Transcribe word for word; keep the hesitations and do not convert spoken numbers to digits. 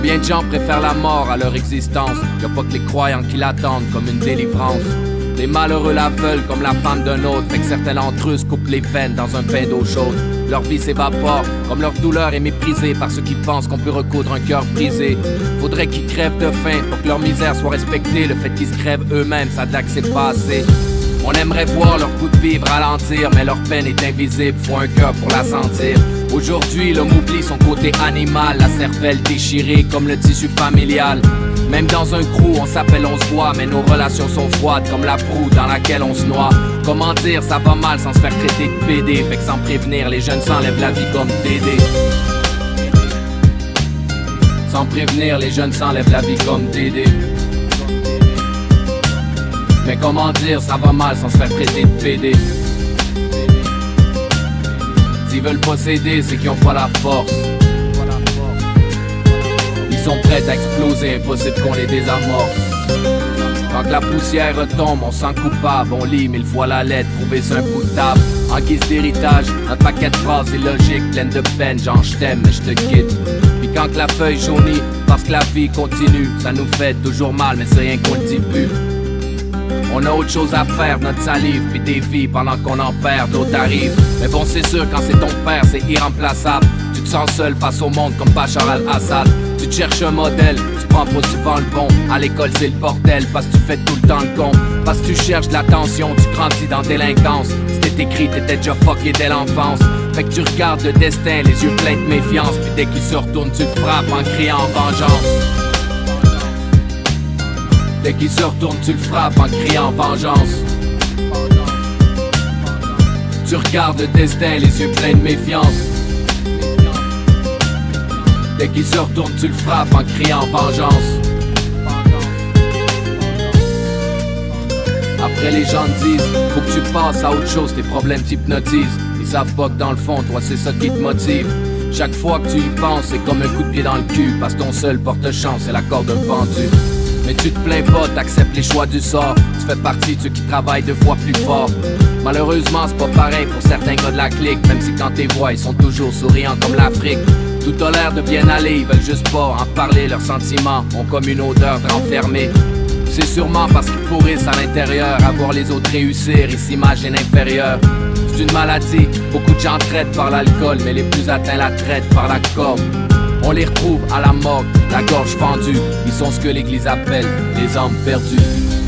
Combien de gens préfèrent la mort à leur existence? Y'a pas que les croyants qui l'attendent comme une délivrance. Les malheureux la veulent comme la femme d'un autre, fait que certains d'entre eux se coupent les veines dans un bain d'eau chaude. Leur vie s'évapore, comme leur douleur est méprisée par ceux qui pensent qu'on peut recoudre un cœur brisé. Faudrait qu'ils crèvent de faim pour que leur misère soit respectée. Le fait qu'ils se crèvent eux-mêmes, ça de c'est pas assez. On aimerait voir leur goût de vivre ralentir, mais leur peine est invisible, faut un cœur pour la sentir. Aujourd'hui, l'homme oublie son côté animal, la cervelle déchirée comme le tissu familial. Même dans un crew, on s'appelle, on se voit, mais nos relations sont froides comme la proue dans laquelle on se noie. Comment dire, ça va mal sans se faire traiter de P D, fait que sans prévenir, les jeunes s'enlèvent la vie comme Dédé. Sans prévenir, les jeunes s'enlèvent la vie comme Dédé. Mais comment dire, ça va mal sans se faire traiter de P D. S'ils veulent pas s'aider, c'est qu'ils ont pas la force. Ils sont prêts à exploser, impossible qu'on les désamorce. Quand la poussière retombe, on sent coupable. On lit mille fois la lettre, prouver c'est un bout de table. En guise d'héritage, un paquet de phrases illogiques, pleines de peine, genre je t'aime mais je te quitte. Puis quand la feuille jaunit, parce que la vie continue, ça nous fait toujours mal mais c'est rien qu'on le dit plus. On a autre chose à faire, notre salive, puis des vies pendant qu'on en perd, d'autres arrivent. Mais bon, c'est sûr, quand c'est ton père, c'est irremplaçable. Tu te sens seul face au monde comme Bachar al-Assad. Tu te cherches un modèle, tu prends pas souvent le bon. À l'école, c'est le bordel, parce que tu fais tout le temps le con. Parce que tu cherches de l'attention, tu grandis dans délinquance. C'était écrit, t'étais déjà fucké dès l'enfance. Fait que tu regardes le destin, les yeux pleins de méfiance. Puis dès qu'il se retourne, tu le frappes en criant en vengeance. Dès qu'il se retourne, tu le frappes en criant vengeance. Tu regardes le destin, les yeux pleins de méfiance. Dès qu'il se retourne, tu le frappes en criant vengeance. Après les gens te disent, faut que tu passes à autre chose, tes problèmes t'hypnotisent. Ils savent pas que dans le fond, toi c'est ça qui te motive. Chaque fois que tu y penses, c'est comme un coup de pied dans le cul. Parce que ton seul porte-chance, c'est la corde d'un pendu. Mais tu te plains pas, t'acceptes les choix du sort. Tu fais partie de ceux qui travaillent deux fois plus fort. Malheureusement, c'est pas pareil pour certains gars de la clique. Même si quand t'es vois, ils sont toujours souriants comme l'Afrique. Tout a l'air de bien aller, ils veulent juste pas en parler. Leurs sentiments ont comme une odeur de renfermé. C'est sûrement parce qu'ils pourrissent à l'intérieur. À voir les autres réussir, ils s'imaginent inférieurs. C'est une maladie, beaucoup de gens traitent par l'alcool. Mais les plus atteints la traitent par la corde. On les retrouve à la morgue, la gorge fendue. Ils sont ce que l'église appelle les âmes perdues.